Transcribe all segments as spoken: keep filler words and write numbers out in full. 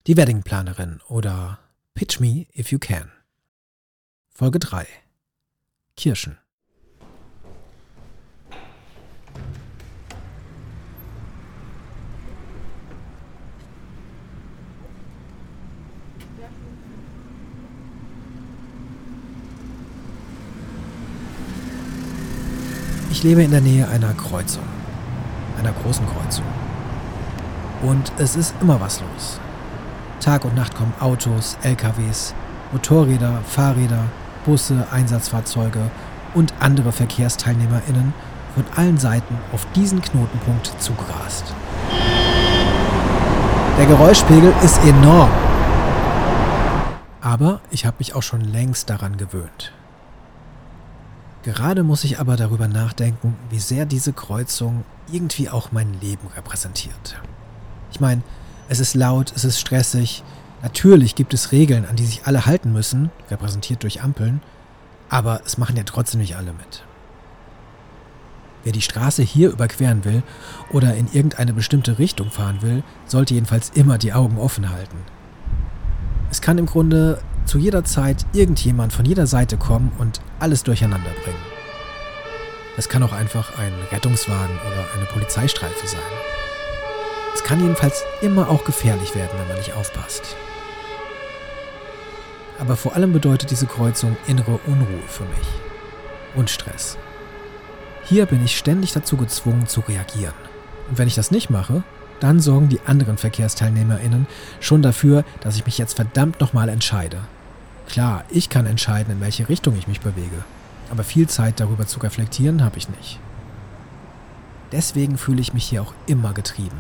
Die Weddingplanerin oder Pitch Me If You Can. Folge drei. Kirschen. Ich lebe in der Nähe einer Kreuzung, einer großen Kreuzung. Und es ist immer was los. Tag und Nacht kommen Autos, L K Ws, Motorräder, Fahrräder, Busse, Einsatzfahrzeuge und andere VerkehrsteilnehmerInnen von allen Seiten auf diesen Knotenpunkt zugerast. Der Geräuschpegel ist enorm. Aber ich habe mich auch schon längst daran gewöhnt. Gerade muss ich aber darüber nachdenken, wie sehr diese Kreuzung irgendwie auch mein Leben repräsentiert. Ich meine, es ist laut, es ist stressig. Natürlich gibt es Regeln, an die sich alle halten müssen, repräsentiert durch Ampeln, aber es machen ja trotzdem nicht alle mit. Wer die Straße hier überqueren will oder in irgendeine bestimmte Richtung fahren will, sollte jedenfalls immer die Augen offen halten. Es kann im Grunde zu jeder Zeit irgendjemand von jeder Seite kommen und alles durcheinander bringen. Das kann auch einfach ein Rettungswagen oder eine Polizeistreife sein. Es kann jedenfalls immer auch gefährlich werden, wenn man nicht aufpasst. Aber vor allem bedeutet diese Kreuzung innere Unruhe für mich und Stress. Hier bin ich ständig dazu gezwungen zu reagieren. Und wenn ich das nicht mache, dann sorgen die anderen VerkehrsteilnehmerInnen schon dafür, dass ich mich jetzt verdammt nochmal entscheide. Klar, ich kann entscheiden, in welche Richtung ich mich bewege, aber viel Zeit darüber zu reflektieren habe ich nicht. Deswegen fühle ich mich hier auch immer getrieben.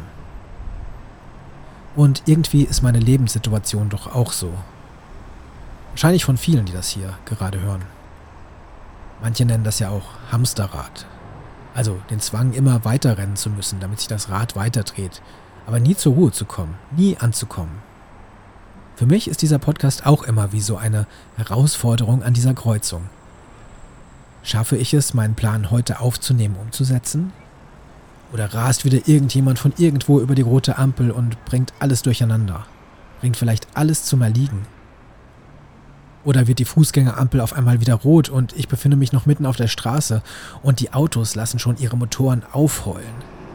Und irgendwie ist meine Lebenssituation doch auch so. Wahrscheinlich von vielen, die das hier gerade hören. Manche nennen das ja auch Hamsterrad. Also den Zwang, immer weiter rennen zu müssen, damit sich das Rad weiterdreht, aber nie zur Ruhe zu kommen, nie anzukommen. Für mich ist dieser Podcast auch immer wie so eine Herausforderung an dieser Kreuzung. Schaffe ich es, meinen Plan heute aufzunehmen, umzusetzen? Oder rast wieder irgendjemand von irgendwo über die rote Ampel und bringt alles durcheinander? Bringt vielleicht alles zum Erliegen? Oder wird die Fußgängerampel auf einmal wieder rot und ich befinde mich noch mitten auf der Straße und die Autos lassen schon ihre Motoren aufheulen?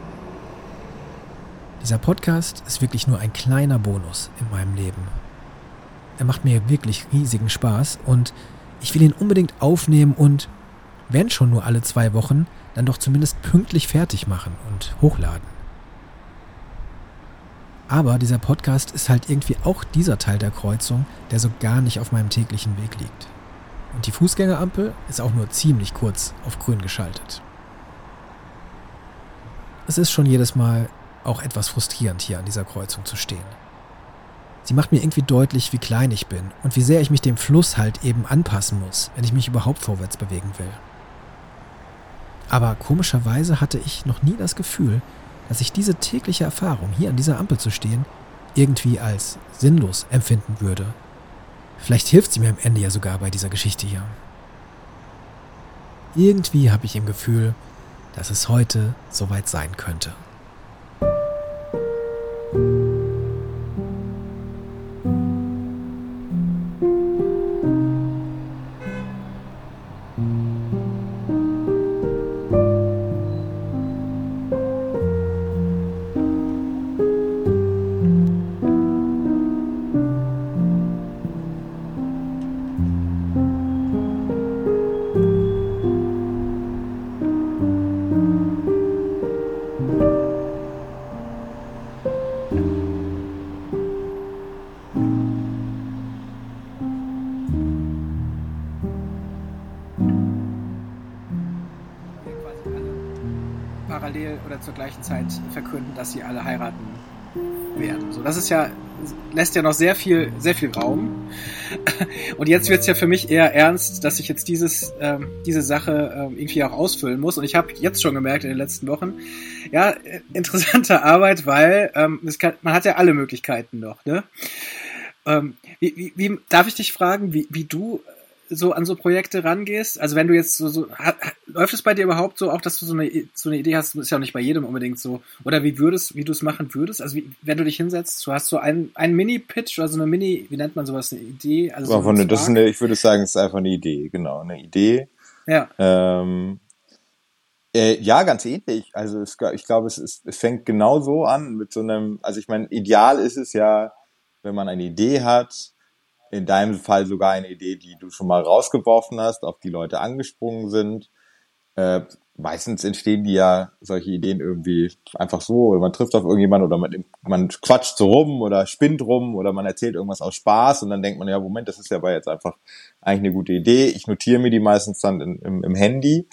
Dieser Podcast ist wirklich nur ein kleiner Bonus in meinem Leben. Er macht mir wirklich riesigen Spaß und ich will ihn unbedingt aufnehmen und, wenn schon nur alle zwei Wochen, dann doch zumindest pünktlich fertig machen und hochladen. Aber dieser Podcast ist halt irgendwie auch dieser Teil der Kreuzung, der so gar nicht auf meinem täglichen Weg liegt. Und die Fußgängerampel ist auch nur ziemlich kurz auf grün geschaltet. Es ist schon jedes Mal auch etwas frustrierend, hier an dieser Kreuzung zu stehen. Sie macht mir irgendwie deutlich, wie klein ich bin und wie sehr ich mich dem Fluss halt eben anpassen muss, wenn ich mich überhaupt vorwärts bewegen will. Aber komischerweise hatte ich noch nie das Gefühl, dass ich diese tägliche Erfahrung, hier an dieser Ampel zu stehen, irgendwie als sinnlos empfinden würde. Vielleicht hilft sie mir am Ende ja sogar bei dieser Geschichte hier. Irgendwie habe ich im Gefühl, dass es heute soweit sein könnte. Parallel oder zur gleichen Zeit verkünden, dass sie alle heiraten werden. So, das ist ja, lässt ja noch sehr viel, sehr viel Raum. Und jetzt wird's ja für mich eher ernst, dass ich jetzt dieses, ähm, diese Sache ähm, irgendwie auch ausfüllen muss. Und ich habe jetzt schon gemerkt in den letzten Wochen, ja, interessante Arbeit, weil ähm, es kann, man hat ja alle Möglichkeiten noch. Ne? Ähm, wie, wie, wie darf ich dich fragen, wie, wie du so an so Projekte rangehst? Also wenn du jetzt so, so hat, läuft es bei dir überhaupt so, auch dass du so eine, so eine Idee hast, ist ja auch nicht bei jedem unbedingt so, oder wie würdest, wie du es machen würdest? Also wie, wenn du dich hinsetzt, du hast so einen, einen Mini-Pitch oder so eine Mini, wie nennt man sowas, eine Idee? Also so eine, das ist eine, ich würde sagen, es ist einfach eine Idee, genau, eine Idee. Ja. Ähm, äh, ja, ganz ähnlich. Also es, ich glaube, es, ist, es fängt genau so an mit so einem, also ich meine, ideal ist es ja, wenn man eine Idee hat, in deinem Fall sogar eine Idee, die du schon mal rausgeworfen hast, auf die Leute angesprungen sind. Äh, meistens entstehen die ja solche Ideen irgendwie einfach so, oder man trifft auf irgendjemanden oder man, man quatscht so rum oder spinnt rum oder man erzählt irgendwas aus Spaß und dann denkt man, ja, Moment, das ist ja aber jetzt einfach eigentlich eine gute Idee. Ich notiere mir die meistens dann in, im, im Handy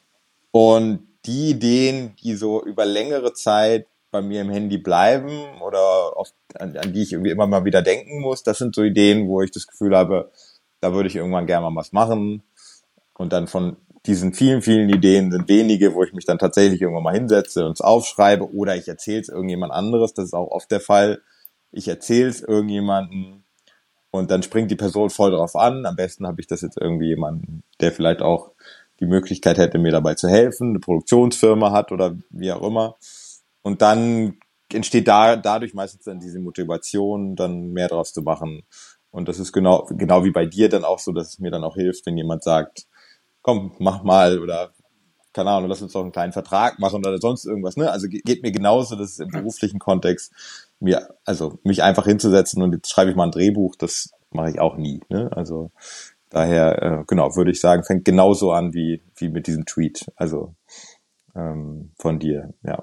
und die Ideen, die so über längere Zeit bei mir im Handy bleiben oder auf, an, an die ich irgendwie immer mal wieder denken muss, das sind so Ideen, wo ich das Gefühl habe, da würde ich irgendwann gerne mal was machen. Und dann von diesen vielen, vielen Ideen sind wenige, wo ich mich dann tatsächlich irgendwann mal hinsetze und es aufschreibe oder ich erzähle es irgendjemand anderes. Das ist auch oft der Fall. Ich erzähle es irgendjemandem und dann springt die Person voll drauf an. Am besten habe ich das jetzt irgendwie jemanden, der vielleicht auch die Möglichkeit hätte, mir dabei zu helfen, eine Produktionsfirma hat oder wie auch immer. Und dann entsteht da dadurch meistens dann diese Motivation, dann mehr draus zu machen. Und das ist genau genau wie bei dir dann auch so, dass es mir dann auch hilft, wenn jemand sagt, komm, mach mal oder keine Ahnung, lass uns doch einen kleinen Vertrag machen oder sonst irgendwas. Ne? Also geht mir genauso, dass es im beruflichen Kontext mir, also mich einfach hinzusetzen und jetzt schreibe ich mal ein Drehbuch, das mache ich auch nie. Ne? Also daher, äh, genau, würde ich sagen, fängt genauso an wie wie mit diesem Tweet. Also ähm, von dir, ja.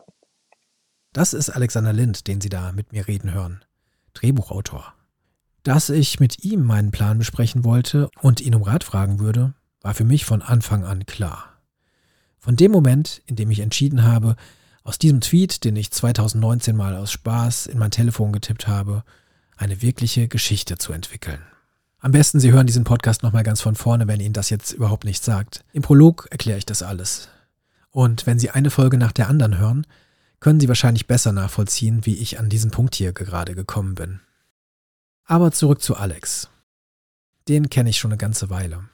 Das ist Alexander Lind, den Sie da mit mir reden hören. Drehbuchautor. Dass ich mit ihm meinen Plan besprechen wollte und ihn um Rat fragen würde, war für mich von Anfang an klar. Von dem Moment, in dem ich entschieden habe, aus diesem Tweet, den ich zweitausendneunzehn mal aus Spaß in mein Telefon getippt habe, eine wirkliche Geschichte zu entwickeln. Am besten, Sie hören diesen Podcast nochmal ganz von vorne, wenn Ihnen das jetzt überhaupt nichts sagt. Im Prolog erkläre ich das alles. Und wenn Sie eine Folge nach der anderen hören, können Sie wahrscheinlich besser nachvollziehen, wie ich an diesen Punkt hier gerade gekommen bin. Aber zurück zu Alex. Den kenne ich schon eine ganze Weile.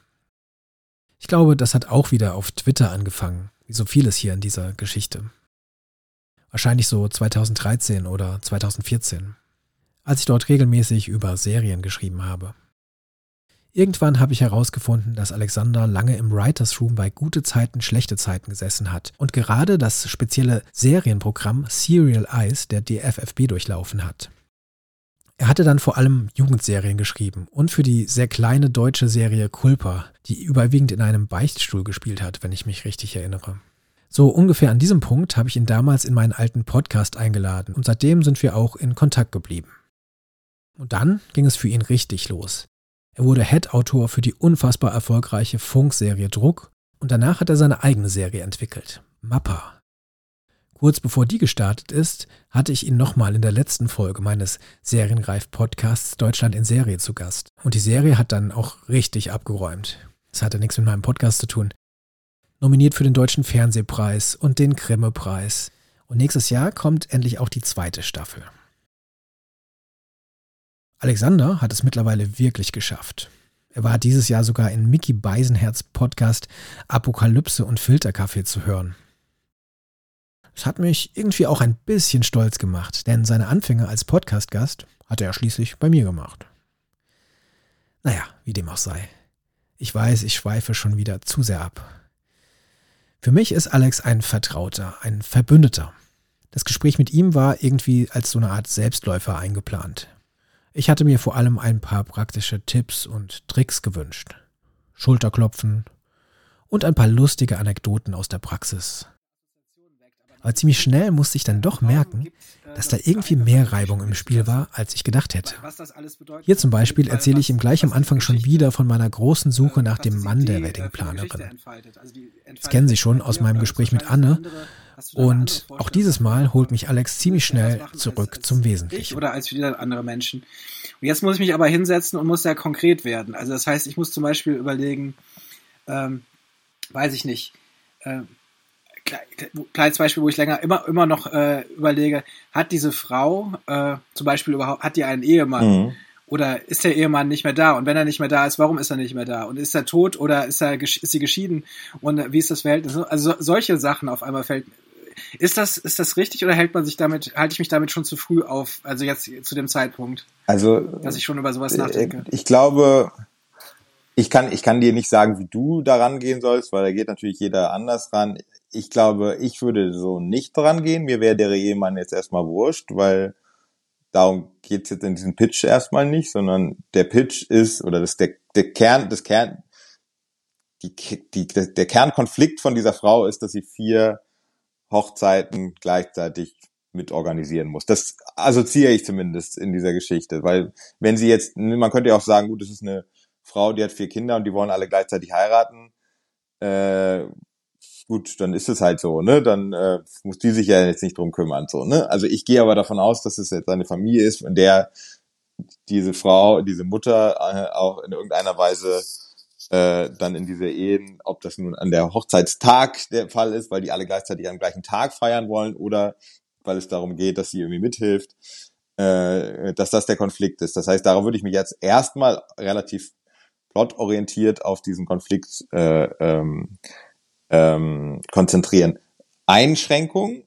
Ich glaube, das hat auch wieder auf Twitter angefangen, wie so vieles hier in dieser Geschichte. Wahrscheinlich so zweitausenddreizehn oder zweitausendvierzehn, als ich dort regelmäßig über Serien geschrieben habe. Irgendwann habe ich herausgefunden, dass Alexander lange im Writers Room bei Gute Zeiten, Schlechte Zeiten gesessen hat und gerade das spezielle Serienprogramm Serial Eyes der D F F B durchlaufen hat. Er hatte dann vor allem Jugendserien geschrieben und für die sehr kleine deutsche Serie Culpa, die überwiegend in einem Beichtstuhl gespielt hat, wenn ich mich richtig erinnere. So ungefähr an diesem Punkt habe ich ihn damals in meinen alten Podcast eingeladen und seitdem sind wir auch in Kontakt geblieben. Und dann ging es für ihn richtig los. Er wurde Head-Autor für die unfassbar erfolgreiche Funkserie Druck und danach hat er seine eigene Serie entwickelt, Mappa. Kurz bevor die gestartet ist, hatte ich ihn nochmal in der letzten Folge meines Serienreif-Podcasts Deutschland in Serie zu Gast. Und die Serie hat dann auch richtig abgeräumt. Das hatte nichts mit meinem Podcast zu tun. Nominiert für den Deutschen Fernsehpreis und den Grimme-Preis. Und nächstes Jahr kommt endlich auch die zweite Staffel. Alexander hat es mittlerweile wirklich geschafft. Er war dieses Jahr sogar in Micky Beisenherz Podcast Apokalypse und Filterkaffee zu hören. Das hat mich irgendwie auch ein bisschen stolz gemacht, denn seine Anfänge als Podcast-Gast hatte er schließlich bei mir gemacht. Naja, wie dem auch sei. Ich weiß, ich schweife schon wieder zu sehr ab. Für mich ist Alex ein Vertrauter, ein Verbündeter. Das Gespräch mit ihm war irgendwie als so eine Art Selbstläufer eingeplant. Ich hatte mir vor allem ein paar praktische Tipps und Tricks gewünscht. Schulterklopfen und ein paar lustige Anekdoten aus der Praxis. Aber ziemlich schnell musste ich dann doch merken, dass da irgendwie mehr Reibung im Spiel war, als ich gedacht hätte. Hier zum Beispiel erzähle ich ihm gleich am Anfang schon wieder von meiner großen Suche nach dem Mann der Weddingplanerin. Das kennen Sie schon aus meinem Gespräch mit Anne. Und auch dieses Mal holt mich Alex ziemlich schnell zurück zum Wesentlichen. Oder als wieder andere Menschen. Und jetzt muss ich mich aber hinsetzen und muss ja konkret werden. Also das heißt, ich muss zum Beispiel überlegen, ähm, weiß ich nicht, äh, kleines Beispiel, wo ich länger immer immer noch äh, überlege, hat diese Frau äh, zum Beispiel überhaupt, hat die einen Ehemann? Mhm. Oder ist der Ehemann nicht mehr da? Und wenn er nicht mehr da ist, warum ist er nicht mehr da? Und ist er tot oder ist er ist sie geschieden? Und wie ist das Verhältnis? Also solche Sachen auf einmal fällt. Ist das ist das richtig oder hält man sich damit halte ich mich damit schon zu früh auf? Also jetzt zu dem Zeitpunkt, also dass ich schon über sowas nachdenke. Ich glaube, ich kann ich kann dir nicht sagen, wie du da rangehen sollst, weil da geht natürlich jeder anders ran. Ich glaube, ich würde so nicht dran gehen. Mir wäre der Ehemann jetzt erstmal wurscht, weil darum geht's jetzt in diesem Pitch erstmal nicht, sondern der Pitch ist, oder das der, der Kern, das Kern, die, die, der Kernkonflikt von dieser Frau ist, dass sie vier Hochzeiten gleichzeitig mit organisieren muss. Das assoziiere ich zumindest in dieser Geschichte, weil wenn sie jetzt, man könnte ja auch sagen, gut, das ist eine Frau, die hat vier Kinder und die wollen alle gleichzeitig heiraten, äh, gut, dann ist es halt so, ne? Dann äh, muss die sich ja jetzt nicht drum kümmern, so, ne? Also ich gehe aber davon aus, dass es jetzt eine Familie ist, in der diese Frau, diese Mutter äh, auch in irgendeiner Weise äh, dann in diese Ehen, ob das nun an der Hochzeitstag der Fall ist, weil die alle gleichzeitig am gleichen Tag feiern wollen, oder weil es darum geht, dass sie irgendwie mithilft, äh, dass das der Konflikt ist. Das heißt, darauf würde ich mich jetzt erstmal relativ plotorientiert auf diesen Konflikt äh, ähm, Ähm, konzentrieren. Einschränkung.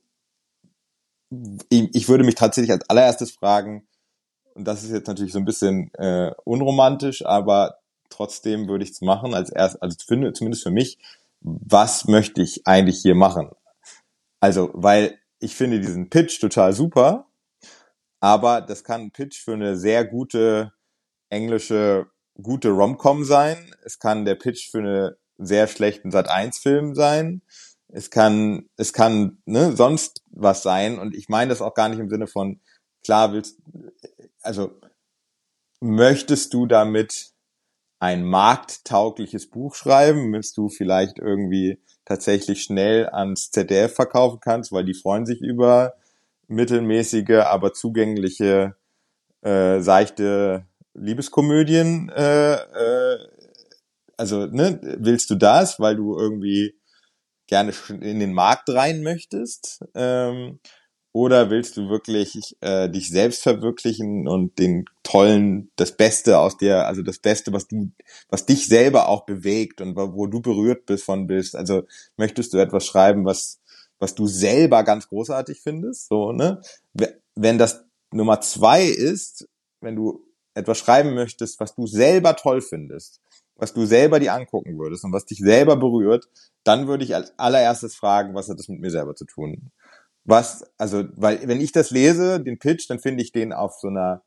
Ich, ich würde mich tatsächlich als allererstes fragen, und das ist jetzt natürlich so ein bisschen äh, unromantisch, aber trotzdem würde ich es machen, als erst, also finde, zumindest für mich, was möchte ich eigentlich hier machen? Also, weil ich finde diesen Pitch total super, aber das kann ein Pitch für eine sehr gute englische, gute Rom-Com sein. Es kann der Pitch für eine sehr schlechten Sat eins Film sein. Es kann, es kann, ne, sonst was sein. Und ich meine das auch gar nicht im Sinne von, klar willst, also, möchtest du damit ein markttaugliches Buch schreiben, willst du vielleicht irgendwie tatsächlich schnell ans Z D F verkaufen kannst, weil die freuen sich über mittelmäßige, aber zugängliche, äh, seichte Liebeskomödien, äh, äh, also, ne, willst du das, weil du irgendwie gerne in den Markt rein möchtest? Ähm, oder willst du wirklich äh, dich selbst verwirklichen und den tollen, das Beste aus dir, also das Beste, was du, was dich selber auch bewegt und wo du berührt bist von bist? Also möchtest du etwas schreiben, was was du selber ganz großartig findest? So, ne? Wenn das Nummer zwei ist, wenn du etwas schreiben möchtest, was du selber toll findest, was du selber dir angucken würdest und was dich selber berührt, dann würde ich als allererstes fragen, was hat das mit mir selber zu tun? Was, also, weil, wenn ich das lese, den Pitch, dann finde ich den auf so einer,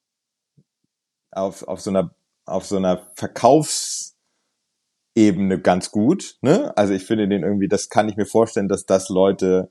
auf, auf so einer, auf so einer Verkaufsebene ganz gut, ne? Also, ich finde den irgendwie, das kann ich mir vorstellen, dass das Leute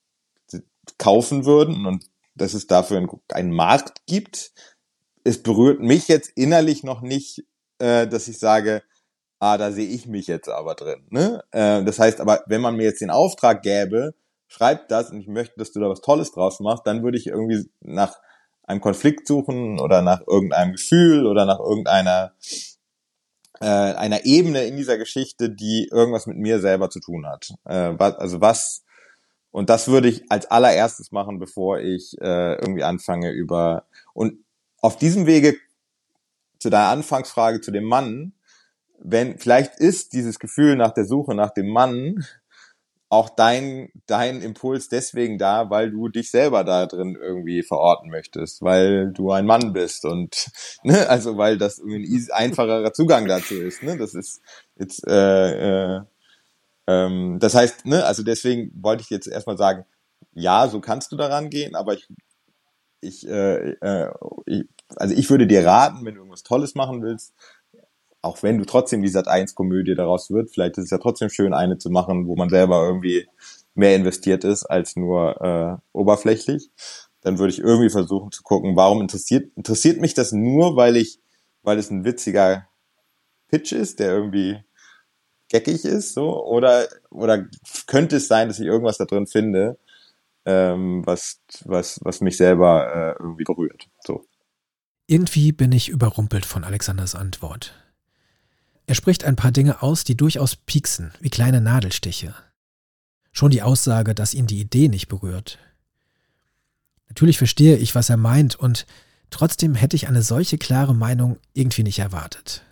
kaufen würden und dass es dafür einen Markt gibt. Es berührt mich jetzt innerlich noch nicht, dass ich sage, ah, da sehe ich mich jetzt aber drin. Ne? Äh, das heißt aber, wenn man mir jetzt den Auftrag gäbe, schreib das und ich möchte, dass du da was Tolles draus machst, dann würde ich irgendwie nach einem Konflikt suchen oder nach irgendeinem Gefühl oder nach irgendeiner äh, einer Ebene in dieser Geschichte, die irgendwas mit mir selber zu tun hat. Äh, was, also was, und das würde ich als allererstes machen, bevor ich äh, irgendwie anfange über, und auf diesem Wege zu deiner Anfangsfrage zu dem Mann, wenn, vielleicht ist dieses Gefühl nach der Suche nach dem Mann auch dein, dein Impuls deswegen da, weil du dich selber da drin irgendwie verorten möchtest, weil du ein Mann bist und, ne, also, weil das irgendwie ein einfacherer Zugang dazu ist, ne, das ist jetzt, äh, äh, ähm, das heißt, ne, also deswegen wollte ich jetzt erstmal sagen, ja, so kannst du daran gehen, aber ich, ich, äh, äh, ich also ich würde dir raten, wenn du irgendwas Tolles machen willst, auch wenn du trotzdem die Sat eins Komödie daraus wird, vielleicht ist es ja trotzdem schön, eine zu machen, wo man selber irgendwie mehr investiert ist als nur äh, oberflächlich, dann würde ich irgendwie versuchen zu gucken, warum interessiert interessiert mich das nur, weil ich, weil es ein witziger Pitch ist, der irgendwie geckig ist, so, oder oder könnte es sein, dass ich irgendwas da drin finde, ähm, was was was mich selber äh, irgendwie berührt, so. Irgendwie bin ich überrumpelt von Alexanders Antwort. Er spricht ein paar Dinge aus, die durchaus pieksen, wie kleine Nadelstiche. Schon die Aussage, dass ihn die Idee nicht berührt. Natürlich verstehe ich, was er meint, und Trotzdem hätte ich eine solche klare Meinung irgendwie nicht erwartet.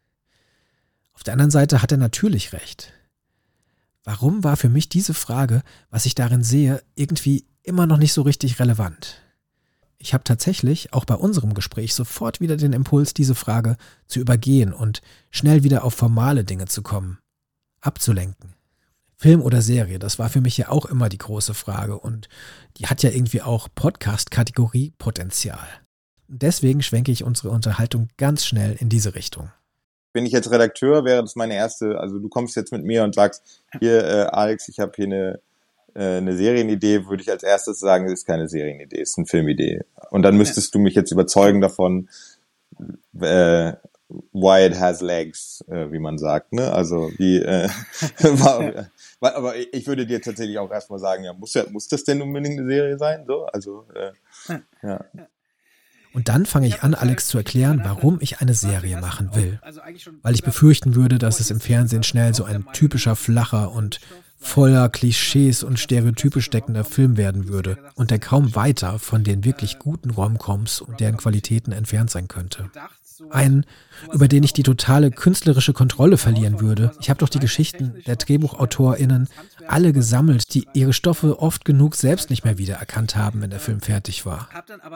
Auf der anderen Seite hat er natürlich recht. Warum war für mich diese Frage, was ich darin sehe, irgendwie immer noch nicht so richtig relevant? Ich habe tatsächlich auch bei unserem Gespräch sofort wieder den Impuls, diese Frage zu übergehen und schnell wieder auf formale Dinge zu kommen, abzulenken. Film oder Serie, das war für mich ja auch immer die große Frage und die hat ja irgendwie auch Podcast-Kategorie-Potenzial. Deswegen schwenke ich unsere Unterhaltung ganz schnell in diese Richtung. Bin ich jetzt Redakteur, wäre das meine erste, also du kommst jetzt mit mir und sagst, hier äh, Alex, ich habe hier eine, äh, eine Serienidee, würde ich als erstes sagen, es ist keine Serienidee, es ist eine Filmidee. Und dann müsstest ja. du mich jetzt überzeugen davon, äh, why it has legs, äh, wie man sagt, ne? Also wie, äh, war, aber ich würde dir tatsächlich auch erstmal sagen, ja, muss ja, muss das denn unbedingt eine Serie sein? So, also äh, ja. Und dann fange ich an, Alex zu erklären, warum ich eine Serie machen will. Weil ich befürchten würde, dass es im Fernsehen schnell so ein typischer, flacher und voller Klischees und Stereotype steckender Film werden würde und der kaum weiter von den wirklich guten Rom-Coms und deren Qualitäten entfernt sein könnte. Einen, über den ich die totale künstlerische Kontrolle verlieren würde. Ich habe doch die Geschichten der DrehbuchautorInnen alle gesammelt, die ihre Stoffe oft genug selbst nicht mehr wiedererkannt haben, wenn der Film fertig war.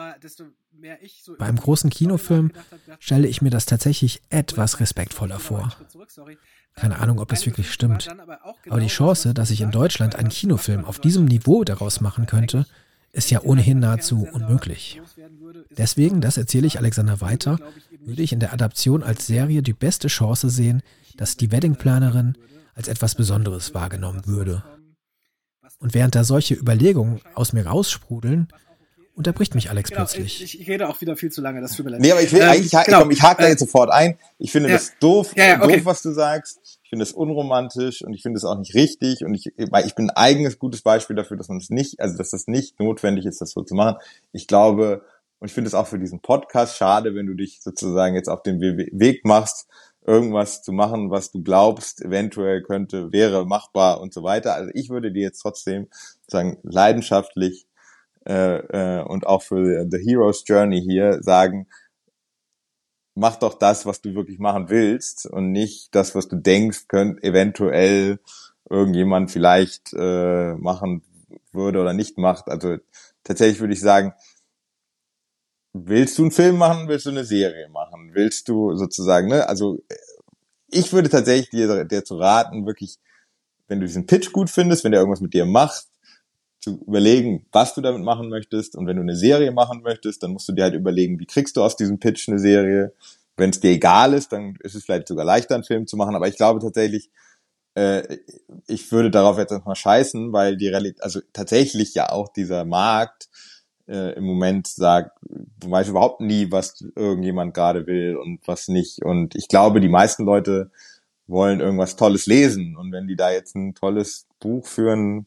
Bei einem großen Kinofilm stelle ich mir das tatsächlich etwas respektvoller vor. Keine Ahnung, ob das wirklich stimmt. Aber die Chance, dass ich in Deutschland einen Kinofilm auf diesem Niveau daraus machen könnte, ist ja ohnehin nahezu unmöglich. Deswegen, das erzähle ich Alexander weiter, würde ich in der Adaption als Serie die beste Chance sehen, dass die Weddingplanerin als etwas Besonderes wahrgenommen würde. Und während da solche Überlegungen aus mir raussprudeln, unterbricht mich Alex genau, plötzlich. Ich, ich rede auch wieder viel zu lange, das tut mir leid. Nee, aber ich will ähm, eigentlich, genau, komm, ich hake da jetzt sofort ein. Ich finde ja, das doof, ja, ja, okay. doof, was du sagst. Ich finde das unromantisch und ich finde es auch nicht richtig und ich, weil ich bin ein eigenes gutes Beispiel dafür, dass man es nicht, also dass das nicht notwendig ist, das so zu machen. Ich glaube, und ich finde es auch für diesen Podcast schade, wenn du dich sozusagen jetzt auf den Weg machst, irgendwas zu machen, was du glaubst, eventuell könnte, wäre machbar und so weiter. Also ich würde dir jetzt trotzdem sagen, leidenschaftlich äh, äh, und auch für The Hero's Journey hier sagen, mach doch das, was du wirklich machen willst und nicht das, was du denkst, könnte eventuell irgendjemand vielleicht äh, machen würde oder nicht macht. Also tatsächlich würde ich sagen, willst du einen Film machen, willst du eine Serie machen? Willst du sozusagen, ne? Also ich würde tatsächlich dir, dir zu raten, wirklich, wenn du diesen Pitch gut findest, wenn der irgendwas mit dir macht, zu überlegen, was du damit machen möchtest. Und wenn du eine Serie machen möchtest, dann musst du dir halt überlegen, wie kriegst du aus diesem Pitch eine Serie. Wenn es dir egal ist, dann ist es vielleicht sogar leichter, einen Film zu machen. Aber ich glaube tatsächlich, äh, ich würde darauf jetzt erstmal scheißen, weil die Realität, also tatsächlich ja auch dieser Markt äh, im Moment sagt, du weißt überhaupt nie, was irgendjemand gerade will und was nicht. Und ich glaube, die meisten Leute wollen irgendwas Tolles lesen. Und wenn die da jetzt ein tolles Buch für ein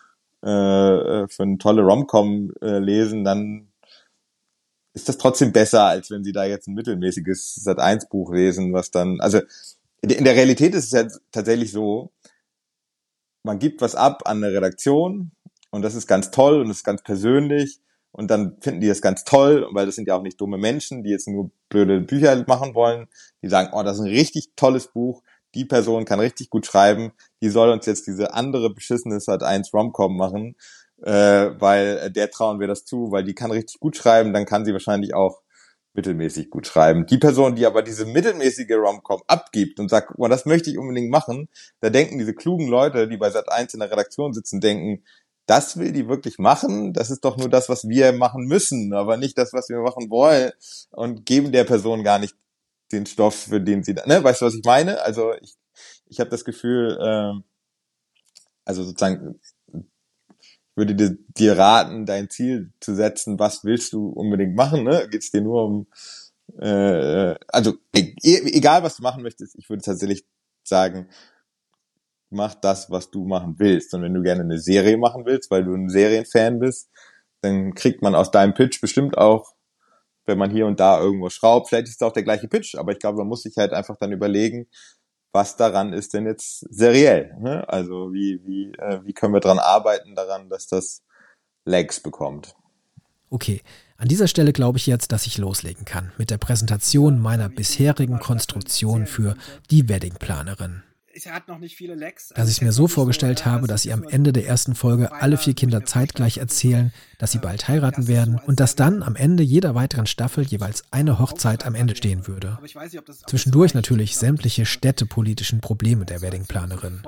äh, für eine tolle Rom-Com äh, lesen, dann ist das trotzdem besser, als wenn sie da jetzt ein mittelmäßiges Sat eins Buch lesen, was dann, also in der Realität ist es ja tatsächlich so, man gibt was ab an eine Redaktion und das ist ganz toll und das ist ganz persönlich und dann finden die das ganz toll, weil das sind ja auch nicht dumme Menschen, die jetzt nur blöde Bücher machen wollen, die sagen, oh, das ist ein richtig tolles Buch, die Person kann richtig gut schreiben, die soll uns jetzt diese andere beschissene Sat eins Rom-Com machen, äh, weil äh, der trauen wir das zu, weil die kann richtig gut schreiben, dann kann sie wahrscheinlich auch mittelmäßig gut schreiben. Die Person, die aber diese mittelmäßige Rom-Com abgibt und sagt, oh, das möchte ich unbedingt machen, da denken diese klugen Leute, die bei Sat eins in der Redaktion sitzen, denken, das will die wirklich machen, das ist doch nur das, was wir machen müssen, aber nicht das, was wir machen wollen und geben der Person gar nicht den Stoff, für den sie, ne, weißt du, was ich meine? Also ich, ich habe das Gefühl, äh, also sozusagen, ich würde dir, dir raten, dein Ziel zu setzen, was willst du unbedingt machen, ne? Geht's dir nur um, äh, also e- egal, was du machen möchtest, ich würde tatsächlich sagen, mach das, was du machen willst. Und wenn du gerne eine Serie machen willst, weil du ein Serienfan bist, dann kriegt man aus deinem Pitch bestimmt auch, wenn man hier und da irgendwo schraubt, vielleicht ist es auch der gleiche Pitch, aber ich glaube, man muss sich halt einfach dann überlegen, was daran ist denn jetzt seriell, ne? Also wie wie äh, wie können wir dran arbeiten daran, dass das Legs bekommt? Okay, An dieser Stelle glaube ich jetzt, dass ich loslegen kann mit der Präsentation meiner bisherigen Konstruktion für die Weddingplanerin. Er hat noch nicht viele Lecks. Dass ich es mir so vorgestellt habe, dass sie am Ende der ersten Folge alle vier Kinder zeitgleich erzählen, dass sie bald heiraten werden und dass dann am Ende jeder weiteren Staffel jeweils eine Hochzeit am Ende stehen würde. Zwischendurch natürlich sämtliche städtepolitischen Probleme der Weddingplanerin.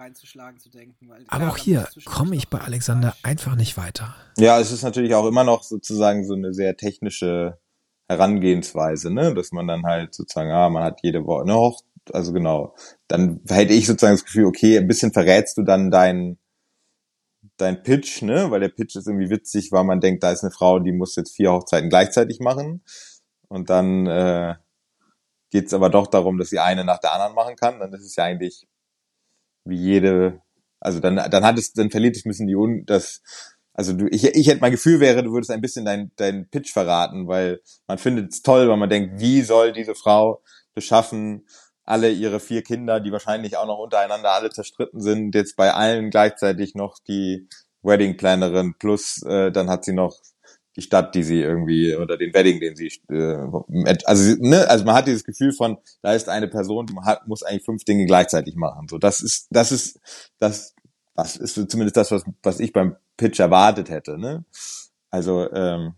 Aber auch hier komme ich bei Alexander einfach nicht weiter. Ja, es ist natürlich auch immer noch sozusagen so eine sehr technische Herangehensweise, ne, dass man dann halt sozusagen, ah, man hat jede Woche eine Hochzeit. Also genau, dann hätte ich sozusagen das Gefühl, okay, ein bisschen verrätst du dann dein dein Pitch, ne, weil der Pitch ist irgendwie witzig, weil man denkt, da ist eine Frau, die muss jetzt vier Hochzeiten gleichzeitig machen und dann äh, geht es aber doch darum, dass sie eine nach der anderen machen kann, dann ist es ja eigentlich wie jede, also dann dann hat es, dann verliert es ein bisschen die Un, das, also du, ich ich hätte mein Gefühl wäre, du würdest ein bisschen dein dein Pitch verraten, weil man findet es toll, weil man denkt, wie soll diese Frau beschaffen, alle ihre vier Kinder, die wahrscheinlich auch noch untereinander alle zerstritten sind, jetzt bei allen gleichzeitig noch die Wedding-Plannerin plus äh, dann hat sie noch die Stadt, die sie irgendwie, oder den Wedding, den sie äh, also ne, also man hat dieses Gefühl von, da ist eine Person, die hat, muss eigentlich fünf Dinge gleichzeitig machen. So, das ist das ist das das ist zumindest das, was was ich beim Pitch erwartet hätte, ne? Also ähm,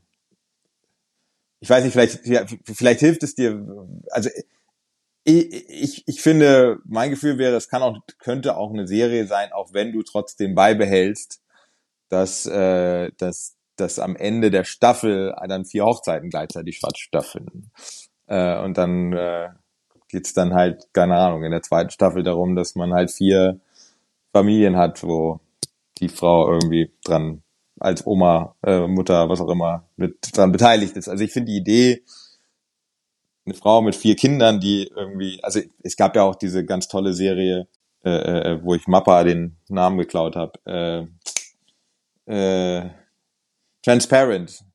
ich weiß nicht, vielleicht vielleicht hilft es dir, also Ich, ich, ich finde, mein Gefühl wäre, es kann auch, könnte auch eine Serie sein, auch wenn du trotzdem beibehältst, dass, äh, dass, dass am Ende der Staffel dann vier Hochzeiten gleichzeitig stattfinden. Äh, und dann äh, geht's dann halt, keine Ahnung, in der zweiten Staffel darum, dass man halt vier Familien hat, wo die Frau irgendwie dran als Oma, äh, Mutter, was auch immer, mit dran beteiligt ist. Also ich finde die Idee, eine Frau mit vier Kindern, die irgendwie, also es gab ja auch diese ganz tolle Serie, äh, äh, wo ich Mappa den Namen geklaut habe, äh, äh, Transparent.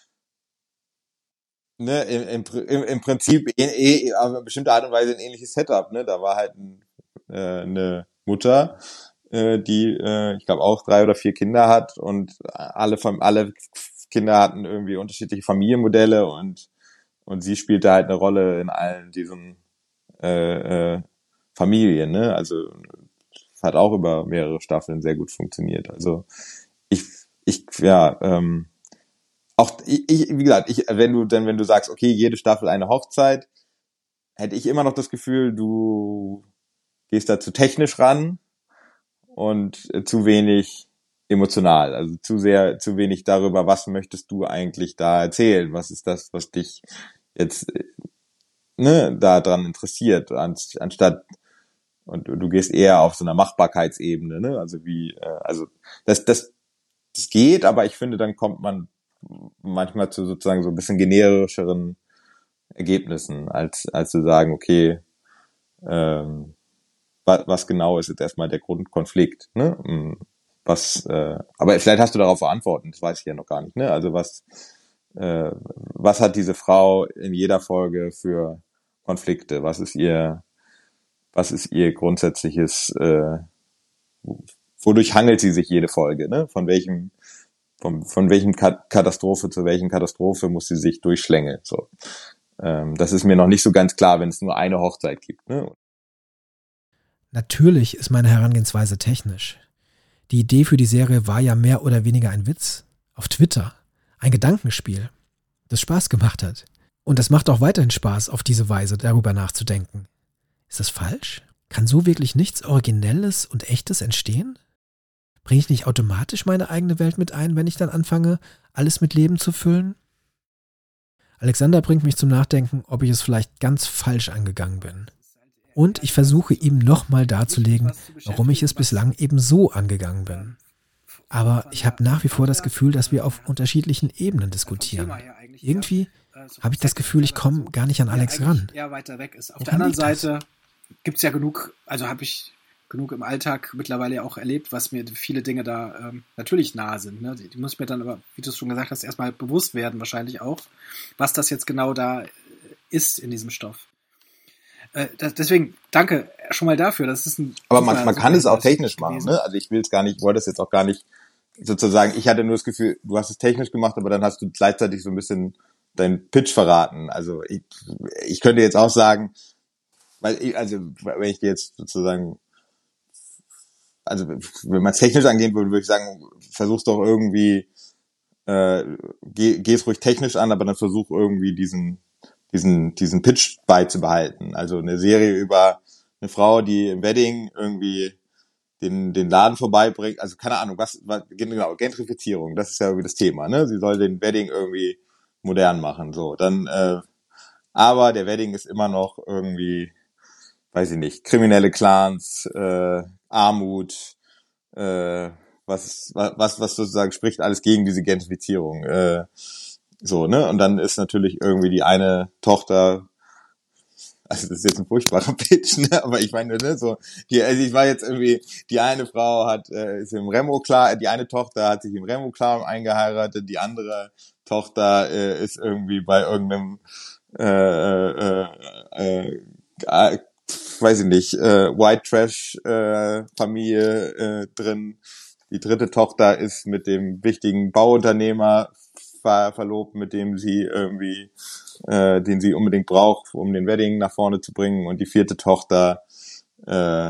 Ne, im, im, im Prinzip eh, eh, auf eine bestimmte Art und Weise ein ähnliches Setup, ne, da war halt ein, äh, eine Mutter, äh, die, äh, ich glaube auch drei oder vier Kinder hat und alle, alle Kinder hatten irgendwie unterschiedliche Familienmodelle und Und sie spielte halt eine Rolle in allen diesen äh, äh, Familien, ne? Also hat auch über mehrere Staffeln sehr gut funktioniert. Also ich, ich, ja, ähm, auch ich, wie gesagt, ich, wenn du, denn wenn du sagst, okay, jede Staffel eine Hochzeit, hätte ich immer noch das Gefühl, du gehst da zu technisch ran und äh, zu wenig emotional, also zu sehr, zu wenig darüber, was möchtest du eigentlich da erzählen, was ist das, was dich jetzt ne, da dran interessiert, anstatt, und du gehst eher auf so einer Machbarkeitsebene, ne, also wie, äh, also das, das, das geht, aber ich finde, dann kommt man manchmal zu sozusagen so ein bisschen generischeren Ergebnissen, als, als zu sagen, okay, ähm, was, was genau ist jetzt erstmal der Grundkonflikt, ne, was, äh, aber vielleicht hast du darauf Antworten, das weiß ich ja noch gar nicht, ne? Also was, äh, was hat diese Frau in jeder Folge für Konflikte? Was ist ihr, was ist ihr grundsätzliches, äh, wodurch hangelt sie sich jede Folge, ne? Von welchem, von, von welchem Katastrophe zu welchem Katastrophe muss sie sich durchschlängeln, so. Ähm, das ist mir noch nicht so ganz klar, wenn es nur eine Hochzeit gibt, ne? Natürlich ist meine Herangehensweise technisch. Die Idee für die Serie war ja mehr oder weniger ein Witz. Auf Twitter. Ein Gedankenspiel, das Spaß gemacht hat. Und das macht auch weiterhin Spaß, auf diese Weise darüber nachzudenken. Ist das falsch? Kann so wirklich nichts Originelles und Echtes entstehen? Bringe ich nicht automatisch meine eigene Welt mit ein, wenn ich dann anfange, alles mit Leben zu füllen? Alexander bringt mich zum Nachdenken, ob ich es vielleicht ganz falsch angegangen bin. Und ich versuche ihm nochmal darzulegen, warum ich es bislang eben so angegangen bin. Aber ich habe nach wie vor das Gefühl, dass wir auf unterschiedlichen Ebenen diskutieren. Irgendwie habe ich das Gefühl, ich komme gar nicht an Alex ran. Eher weiter weg ist. Auf der anderen Seite gibt es ja genug, also habe ich genug im Alltag mittlerweile auch erlebt, was mir viele Dinge da ähm, natürlich nahe sind. Ne? Die, die muss mir dann aber, wie du es schon gesagt hast, erstmal bewusst werden wahrscheinlich auch, was das jetzt genau da ist in diesem Stoff. Äh, das, deswegen danke schon mal dafür. Das ist ein aber super, man, man kann es auch technisch machen. Ne? Also ich will es gar nicht, wollte es jetzt auch gar nicht sozusagen, ich hatte nur das Gefühl, du hast es technisch gemacht, aber dann hast du gleichzeitig so ein bisschen deinen Pitch verraten. Also ich, ich könnte jetzt auch sagen, weil ich, also wenn ich dir jetzt sozusagen, also wenn man es technisch angehen würde, würde ich sagen, versuch's doch irgendwie, äh, geh, geh's ruhig technisch an, aber dann versuch irgendwie diesen diesen diesen Pitch beizubehalten. Also eine Serie über eine Frau, die im Wedding irgendwie den den Laden vorbeibringt. Also keine Ahnung, was, was genau, Gentrifizierung, das ist ja irgendwie das Thema, ne? Sie soll den Wedding irgendwie modern machen, so. Dann äh, aber der Wedding ist immer noch irgendwie, weiß ich nicht, kriminelle Clans, äh, Armut, äh, was was was sozusagen spricht alles gegen diese Gentrifizierung. Äh, so, ne? Und dann ist natürlich irgendwie die eine Tochter, also das ist jetzt ein furchtbarer Pitch, ne? Aber ich meine, ne, so, hier, also ich war jetzt irgendwie, die eine Frau hat, äh, ist im Remo-Clan, die eine Tochter hat sich im Remo-Clan eingeheiratet, die andere Tochter äh, ist irgendwie bei irgendeinem, äh, äh, äh, äh, weiß ich nicht, äh, White Trash äh, Familie äh, drin. Die dritte Tochter ist mit dem wichtigen Bauunternehmer ver verlobt, mit dem sie irgendwie, äh, den sie unbedingt braucht, um den Wedding nach vorne zu bringen. Und die vierte Tochter äh,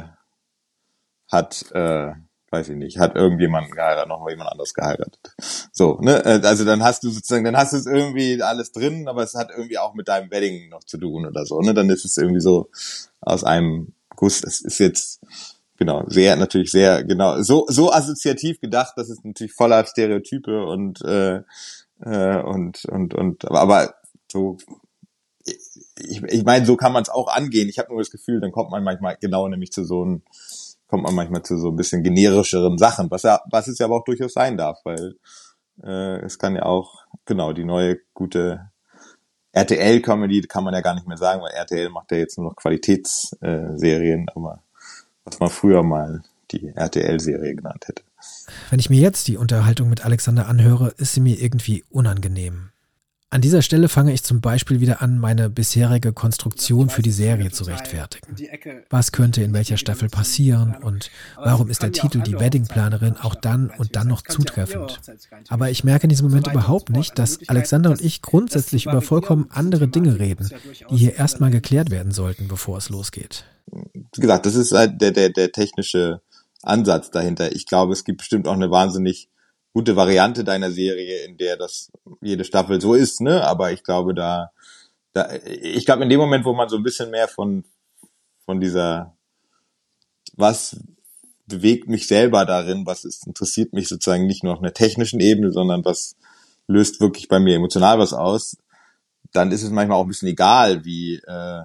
hat, äh, weiß ich nicht, hat irgendjemanden geheiratet, noch mal jemand anderes geheiratet. So, ne? Also dann hast du sozusagen, dann hast du es irgendwie alles drin, aber es hat irgendwie auch mit deinem Wedding noch zu tun oder so, ne? Dann ist es irgendwie so aus einem Guss. Es ist jetzt genau sehr, natürlich sehr genau so so assoziativ gedacht, dass es natürlich voller Stereotype und äh, äh, und und und aber, aber so, ich, ich meine, so kann man es auch angehen. Ich habe nur das Gefühl, dann kommt man manchmal genau nämlich zu so einem kommt man manchmal zu so ein bisschen generischeren Sachen, was ja, was es ja aber auch durchaus sein darf, weil äh, es kann ja auch, genau, die neue gute R T L-Comedy kann man ja gar nicht mehr sagen, weil R T L macht ja jetzt nur noch Qualitätsserien, äh, aber was man früher mal die R T L-Serie genannt hätte. Wenn ich mir jetzt die Unterhaltung mit Alexander anhöre, ist sie mir irgendwie unangenehm. An dieser Stelle fange ich zum Beispiel wieder an, meine bisherige Konstruktion für die Serie zu rechtfertigen. Was könnte in welcher Staffel passieren und warum ist der Titel Die Weddingplanerin auch dann und dann noch zutreffend? Aber ich merke in diesem Moment überhaupt nicht, dass Alexander und ich grundsätzlich über vollkommen andere Dinge reden, die hier erstmal geklärt werden sollten, bevor es losgeht. Wie gesagt, das ist halt der, der, der technische Ansatz dahinter. Ich glaube, es gibt bestimmt auch eine wahnsinnig gute Variante deiner Serie, in der das jede Staffel so ist, ne? Aber ich glaube, da, da, ich glaube, in dem Moment, wo man so ein bisschen mehr von, von dieser, was bewegt mich selber darin, was ist, interessiert mich sozusagen nicht nur auf einer technischen Ebene, sondern was löst wirklich bei mir emotional was aus, dann ist es manchmal auch ein bisschen egal, wie, äh,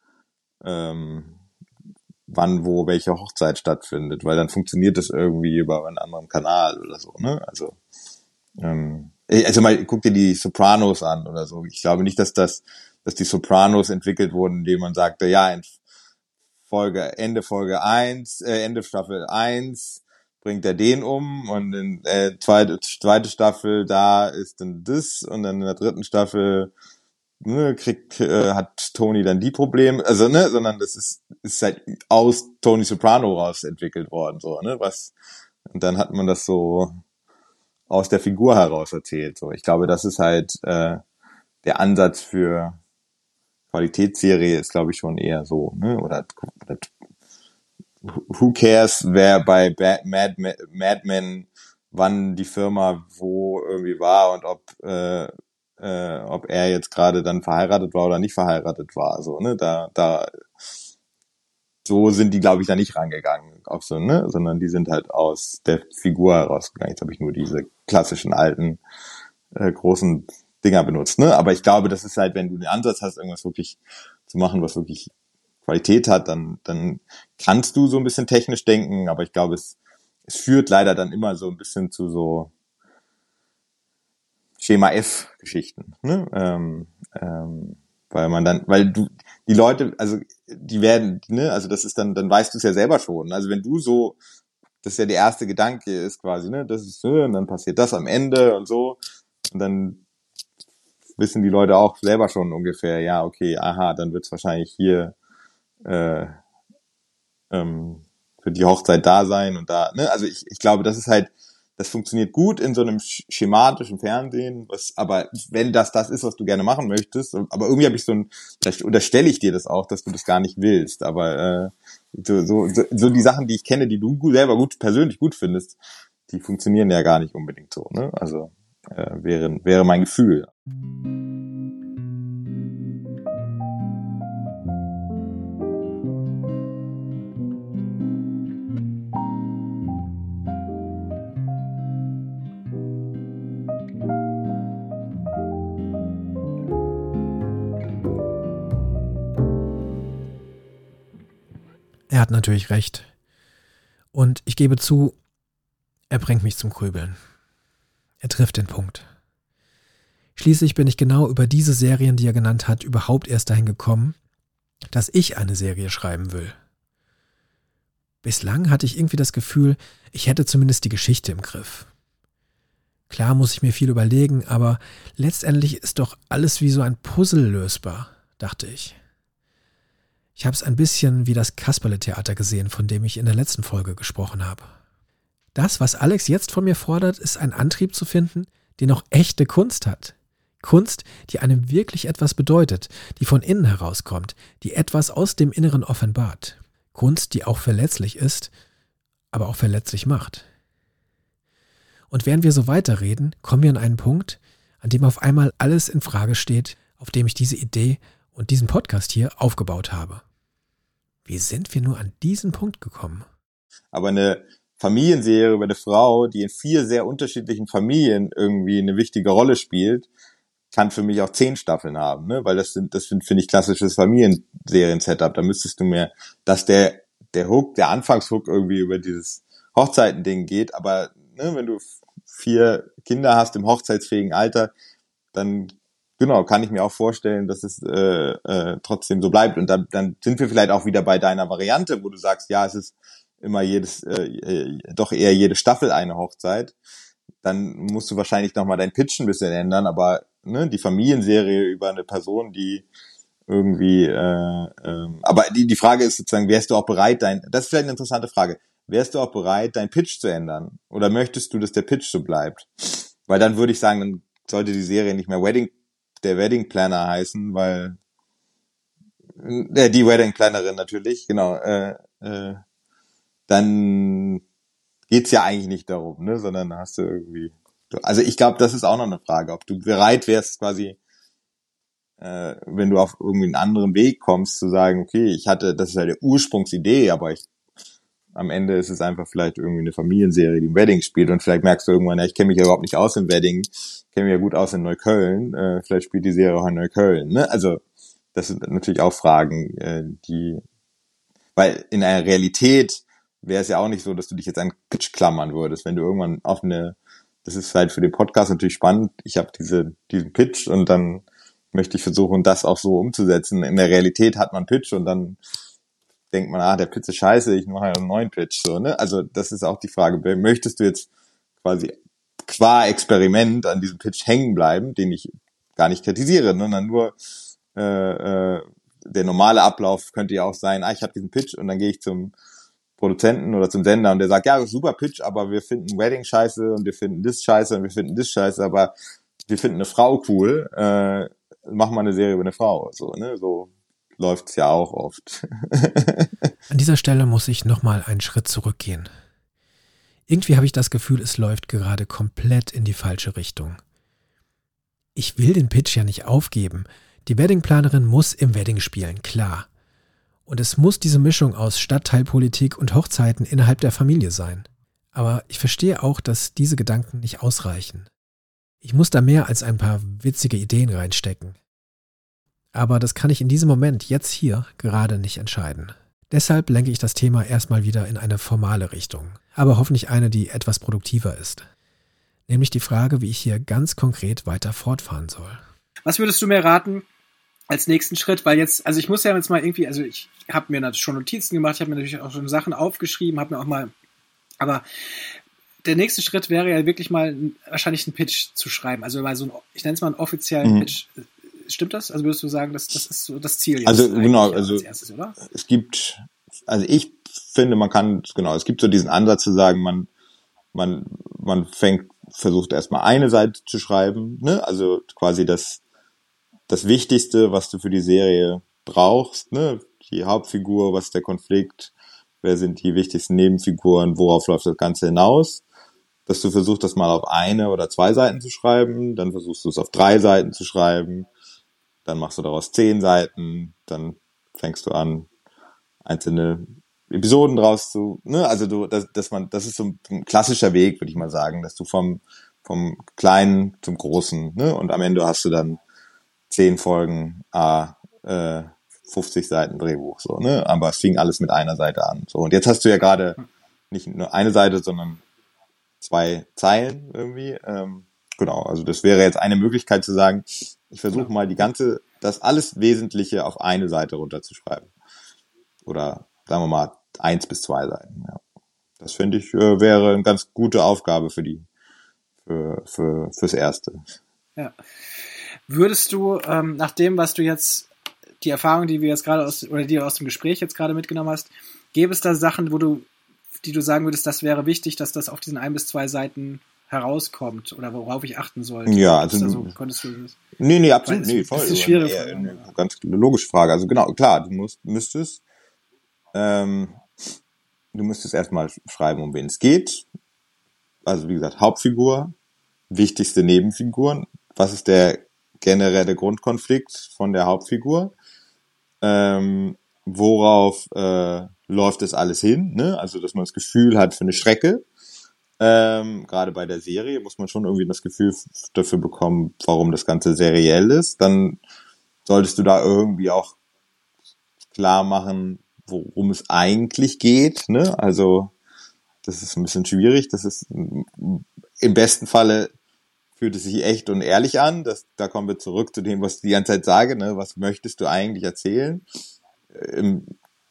ähm, wann, wo, welche Hochzeit stattfindet, weil dann funktioniert das irgendwie über einen anderen Kanal oder so, ne? Also, ähm, also mal, guck dir die Sopranos an oder so. Ich glaube nicht, dass das, dass die Sopranos entwickelt wurden, indem man sagte, ja, in Folge, Ende Folge eins, äh, Ende Staffel eins bringt er den um und in äh, zweite, zweite Staffel, da ist dann das und dann in der dritten Staffel ne, kriegt, äh, hat Tony dann die Probleme, also, ne, sondern das ist, ist halt aus Tony Soprano raus entwickelt worden, so, ne, was, und dann hat man das so aus der Figur heraus erzählt, so. Ich glaube, das ist halt, äh, der Ansatz für Qualitätsserie ist, glaube ich, schon eher so, ne, oder, oder who cares, wer bei Mad, Mad Men wann die Firma wo irgendwie war und ob, äh, Äh, ob er jetzt gerade dann verheiratet war oder nicht verheiratet war, so, ne, da, da, so sind die, glaube ich, da nicht rangegangen, auch so, ne, sondern die sind halt aus der Figur herausgegangen. Jetzt habe ich nur diese klassischen alten, äh, großen Dinger benutzt, ne, aber ich glaube, das ist halt, wenn du den Ansatz hast, irgendwas wirklich zu machen, was wirklich Qualität hat, dann, dann kannst du so ein bisschen technisch denken, aber ich glaube, es, es führt leider dann immer so ein bisschen zu so Schema F-Geschichten, ne? Ähm, ähm, weil man dann, weil du, die Leute, also die werden, ne, also das ist dann, dann weißt du es ja selber schon. Also wenn du so, das ist ja der erste Gedanke ist quasi, ne, das ist, und dann passiert das am Ende und so, und dann wissen die Leute auch selber schon ungefähr, ja, okay, aha, dann wird's wahrscheinlich hier äh, ähm, für die Hochzeit da sein und da, ne, also ich, ich glaube, das ist halt, das funktioniert gut in so einem schematischen Fernsehen, was, aber wenn das das ist, was du gerne machen möchtest, aber irgendwie habe ich so ein, da unterstelle ich dir das auch, dass du das gar nicht willst, aber äh, so, so, so, so die Sachen, die ich kenne, die du selber gut, persönlich gut findest, die funktionieren ja gar nicht unbedingt so, ne? Also äh, wäre, wäre mein Gefühl. Er hat natürlich recht. Und ich gebe zu, er bringt mich zum Grübeln. Er trifft den Punkt. Schließlich bin ich genau über diese Serien, die er genannt hat, überhaupt erst dahin gekommen, dass ich eine Serie schreiben will. Bislang hatte ich irgendwie das Gefühl, ich hätte zumindest die Geschichte im Griff. Klar muss ich mir viel überlegen, aber letztendlich ist doch alles wie so ein Puzzle lösbar, dachte ich. Ich habe es ein bisschen wie das Kasperle-Theater gesehen, von dem ich in der letzten Folge gesprochen habe. Das, was Alex jetzt von mir fordert, ist ein Antrieb zu finden, der noch echte Kunst hat. Kunst, die einem wirklich etwas bedeutet, die von innen herauskommt, die etwas aus dem Inneren offenbart. Kunst, die auch verletzlich ist, aber auch verletzlich macht. Und während wir so weiterreden, kommen wir an einen Punkt, an dem auf einmal alles in Frage steht, auf dem ich diese Idee und diesen Podcast hier aufgebaut habe. Wie sind wir nur an diesen Punkt gekommen? Aber eine Familienserie über eine Frau, die in vier sehr unterschiedlichen Familien irgendwie eine wichtige Rolle spielt, kann für mich auch zehn Staffeln haben, ne? Weil das sind, das finde find ich klassisches Familienserien-Setup. Da müsstest du mir, dass der der Hook, der Anfangshook irgendwie über dieses Hochzeitending geht, aber ne, wenn du vier Kinder hast im hochzeitsfähigen Alter, dann genau, kann ich mir auch vorstellen, dass es äh, äh, trotzdem so bleibt. Und dann, dann sind wir vielleicht auch wieder bei deiner Variante, wo du sagst, ja, es ist immer jedes, äh, äh, doch eher jede Staffel eine Hochzeit. Dann musst du wahrscheinlich nochmal deinen Pitch ein bisschen ändern, aber ne, die Familienserie über eine Person, die irgendwie, äh, ähm, aber die, die Frage ist sozusagen, wärst du auch bereit, dein, das ist vielleicht eine interessante Frage, wärst du auch bereit, deinen Pitch zu ändern? Oder möchtest du, dass der Pitch so bleibt? Weil dann würde ich sagen, dann sollte die Serie nicht mehr Wedding der Wedding Planner heißen, weil äh, die Wedding Plannerin natürlich, genau, äh, äh, dann geht's ja eigentlich nicht darum, ne, sondern hast du irgendwie, also ich glaube, das ist auch noch eine Frage, ob du bereit wärst quasi, äh, wenn du auf irgendwie einen anderen Weg kommst, zu sagen, okay, ich hatte, das ist halt die Ursprungsidee, aber ich am Ende ist es einfach vielleicht irgendwie eine Familienserie, die im Wedding spielt und vielleicht merkst du irgendwann, ja, ich kenne mich ja überhaupt nicht aus im Wedding, ich kenne mich ja gut aus in Neukölln, äh, vielleicht spielt die Serie auch in Neukölln, ne? Also das sind natürlich auch Fragen, äh, die, weil in einer Realität wäre es ja auch nicht so, dass du dich jetzt an Pitch klammern würdest, wenn du irgendwann auf eine, das ist halt für den Podcast natürlich spannend, ich habe diese diesen Pitch und dann möchte ich versuchen, das auch so umzusetzen. In der Realität hat man Pitch und dann denkt man, ah, der Pitch ist scheiße, ich mache einen neuen Pitch, so, ne? Also, das ist auch die Frage, möchtest du jetzt quasi qua Experiment an diesem Pitch hängen bleiben, den ich gar nicht kritisiere, ne? Sondern nur, äh, äh, der normale Ablauf könnte ja auch sein, ah, ich habe diesen Pitch und dann gehe ich zum Produzenten oder zum Sender und der sagt, ja, super Pitch, aber wir finden Wedding scheiße und wir finden das scheiße und wir finden das scheiße, aber wir finden eine Frau cool, äh, mach mal eine Serie über eine Frau, so, ne? So läuft's ja auch oft. An dieser Stelle muss ich nochmal einen Schritt zurückgehen. Irgendwie habe ich das Gefühl, es läuft gerade komplett in die falsche Richtung. Ich will den Pitch ja nicht aufgeben. Die Weddingplanerin muss im Wedding spielen, klar. Und es muss diese Mischung aus Stadtteilpolitik und Hochzeiten innerhalb der Familie sein. Aber ich verstehe auch, dass diese Gedanken nicht ausreichen. Ich muss da mehr als ein paar witzige Ideen reinstecken. Aber das kann ich in diesem Moment, jetzt hier, gerade nicht entscheiden. Deshalb lenke ich das Thema erstmal wieder in eine formale Richtung, aber hoffentlich eine, die etwas produktiver ist. Nämlich die Frage, wie ich hier ganz konkret weiter fortfahren soll. Was würdest du mir raten als nächsten Schritt? Weil jetzt, also ich muss ja jetzt mal irgendwie, also ich habe mir natürlich schon Notizen gemacht, ich habe mir natürlich auch schon Sachen aufgeschrieben, habe mir auch mal, aber der nächste Schritt wäre ja wirklich mal wahrscheinlich einen Pitch zu schreiben, also mal so ein, ich nenne es mal einen offiziellen mhm. Pitch. Stimmt das? Also würdest du sagen, das, das ist so das Ziel jetzt? Also genau, also als erstes, oder? Es gibt, also ich finde, man kann, genau, es gibt so diesen Ansatz zu sagen, man man, man fängt, versucht erstmal eine Seite zu schreiben, ne? Also quasi das, das Wichtigste, was du für die Serie brauchst, ne? Die Hauptfigur, was ist der Konflikt, wer sind die wichtigsten Nebenfiguren, worauf läuft das Ganze hinaus? Dass du versuchst, das mal auf eine oder zwei Seiten zu schreiben, dann versuchst du es auf drei Seiten zu schreiben, dann machst du daraus zehn Seiten, dann fängst du an, einzelne Episoden draus zu, ne, also du, dass, dass man, das ist so ein klassischer Weg, würde ich mal sagen, dass du vom, vom Kleinen zum Großen, ne, und am Ende hast du dann zehn Folgen, ah, äh, fünfzig Seiten Drehbuch, so, ne, aber es fing alles mit einer Seite an, so, und jetzt hast du ja gerade nicht nur eine Seite, sondern zwei Zeilen irgendwie, ähm, genau, also das wäre jetzt eine Möglichkeit zu sagen, ich versuche mal die ganze, das alles Wesentliche auf eine Seite runterzuschreiben. Oder sagen wir mal eins bis zwei Seiten. Ja. Das finde ich äh, wäre eine ganz gute Aufgabe für die, für, für fürs Erste. Ja. Würdest du, ähm, nach dem, was du jetzt, die Erfahrung, die wir jetzt gerade aus, oder die du aus dem Gespräch jetzt gerade mitgenommen hast, gäbe es da Sachen, wo du, die du sagen würdest, das wäre wichtig, dass das auf diesen ein bis zwei Seiten herauskommt oder worauf ich achten sollte? Ja, also so, konntest du das? Nee, nee, absolut, nee, voll. Das ist schwierig. Eher eine ganz logische Frage. Also genau, klar, du musst, müsstest, ähm, du müsstest erstmal schreiben, um wen es geht. Also wie gesagt, Hauptfigur, wichtigste Nebenfiguren. Was ist der generelle Grundkonflikt von der Hauptfigur? Ähm, worauf äh, läuft das alles hin? Ne? Also dass man das Gefühl hat für eine Strecke. Ähm, gerade bei der Serie muss man schon irgendwie das Gefühl dafür bekommen, warum das Ganze seriell ist. Dann solltest du da irgendwie auch klar machen, worum es eigentlich geht. Ne? Also das ist ein bisschen schwierig. Das ist im besten Falle fühlt es sich echt und ehrlich an. Das, da kommen wir zurück zu dem, was ich die ganze Zeit sage. Ne? Was möchtest du eigentlich erzählen? Im